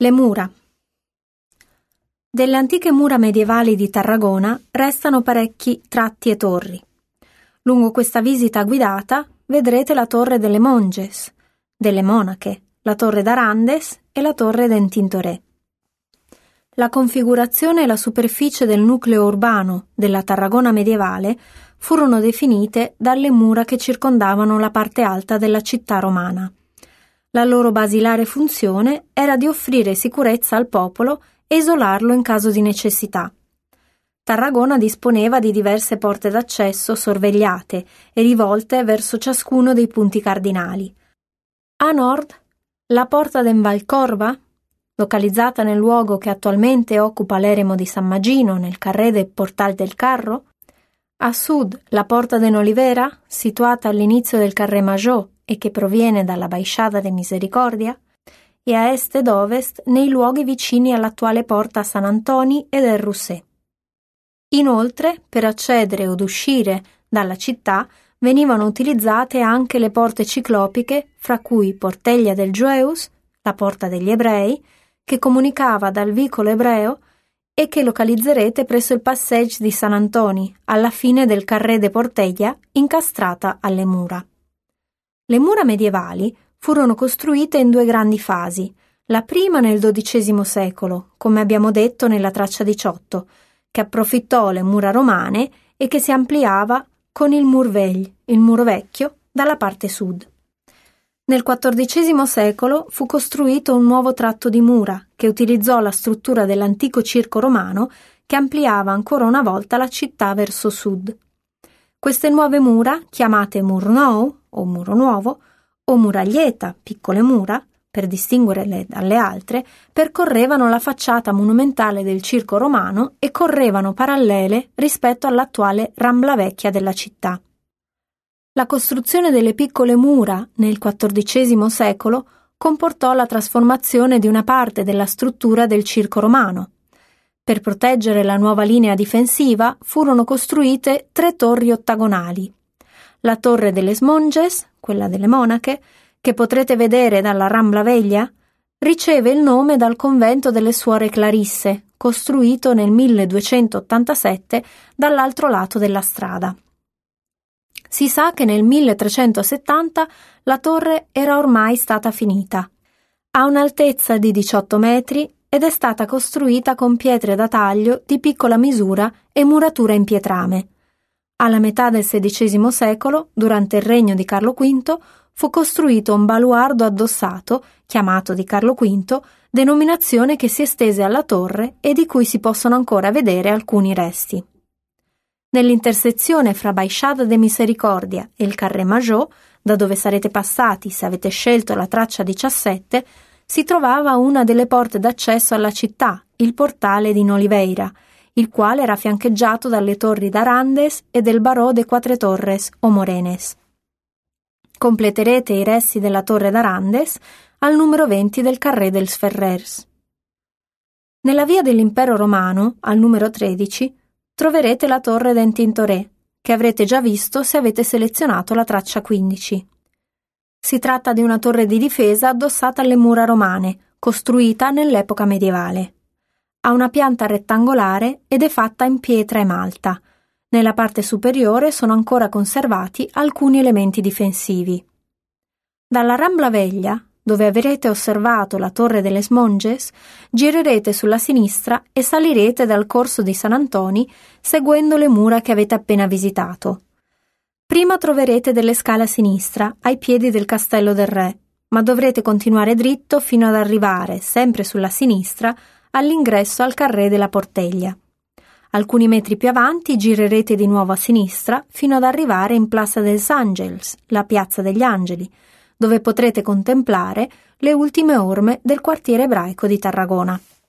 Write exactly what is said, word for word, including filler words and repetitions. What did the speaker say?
Le mura. Delle antiche mura medievali di Tarragona restano parecchi tratti e torri. Lungo questa visita guidata vedrete la torre delle Monges, delle Monache, la torre d'Arandes e la torre d'en Tintoré. La configurazione e la superficie del nucleo urbano della Tarragona medievale furono definite dalle mura che circondavano la parte alta della città romana. La loro basilare funzione era di offrire sicurezza al popolo e isolarlo in caso di necessità. Tarragona disponeva di diverse porte d'accesso sorvegliate e rivolte verso ciascuno dei punti cardinali. A nord, la porta d'en Valcorba, localizzata nel luogo che attualmente occupa l'eremo di San Magino nel carré del Portal del Carro. A sud, la porta d'en Olivera, situata all'inizio del carré Major e che proviene dalla Baixada de Misericordia, e a est ed ovest nei luoghi vicini all'attuale porta San Antoni e del Rousset. Inoltre, per accedere od uscire dalla città venivano utilizzate anche le porte ciclopiche, fra cui Porteglia del Jueus, la porta degli Ebrei, che comunicava dal vicolo ebreo e che localizzerete presso il Passage di San Antoni, alla fine del Carré de Porteglia, incastrata alle mura. Le mura medievali furono costruite in due grandi fasi, la prima nel dodicesimo secolo, come abbiamo detto nella traccia diciotto, che approfittò le mura romane e che si ampliava con il Mur Vell, il muro vecchio, dalla parte sud. Nel quattordicesimo secolo fu costruito un nuovo tratto di mura che utilizzò la struttura dell'antico circo romano che ampliava ancora una volta la città verso sud. Queste nuove mura, chiamate Mur Nou o Muro Nuovo, o muraglieta, piccole mura, per distinguerle dalle altre, percorrevano la facciata monumentale del circo romano e correvano parallele rispetto all'attuale Rambla Vecchia della città. La costruzione delle piccole mura nel quattordicesimo secolo comportò la trasformazione di una parte della struttura del circo romano. Per proteggere la nuova linea difensiva furono costruite tre torri ottagonali. La torre delle Monges, quella delle Monache, che potrete vedere dalla Rambla Veglia, riceve il nome dal convento delle Suore Clarisse, costruito nel milleduecentottantasette dall'altro lato della strada. Si sa che nel milletrecentosettanta la torre era ormai stata finita. Ha un'altezza di diciotto metri ed è stata costruita con pietre da taglio di piccola misura e muratura in pietrame. Alla metà del sedicesimo secolo, durante il regno di Carlo quinto, fu costruito un baluardo addossato, chiamato di Carlo quinto, denominazione che si estese alla torre e di cui si possono ancora vedere alcuni resti. Nell'intersezione fra Baixada de Misericordia e il Carré Major, da dove sarete passati se avete scelto la traccia diciassette, si trovava una delle porte d'accesso alla città, il portale di Oliveira, il quale era fiancheggiato dalle torri d'Arandes e del Baró de Quatre Torres o Morenes. Completerete i resti della torre d'Arandes al numero venti del Carré dels Ferrers. Nella via dell'Impero Romano, al numero tredici, troverete la torre d'en Tintoré, che avrete già visto se avete selezionato la traccia quindici. Si tratta di una torre di difesa addossata alle mura romane, costruita nell'epoca medievale. Ha una pianta rettangolare ed è fatta in pietra e malta. Nella parte superiore sono ancora conservati alcuni elementi difensivi. Dalla Rambla Veglia, dove avrete osservato la torre delle Monges, girerete sulla sinistra e salirete dal corso di San Antoni seguendo le mura che avete appena visitato. Prima troverete delle scale a sinistra, ai piedi del Castello del Re, ma dovrete continuare dritto fino ad arrivare, sempre sulla sinistra, all'ingresso al Carré della Porteglia. Alcuni metri più avanti girerete di nuovo a sinistra fino ad arrivare in Plaza dels Àngels, la Piazza degli Angeli, dove potrete contemplare le ultime orme del quartiere ebraico di Tarragona.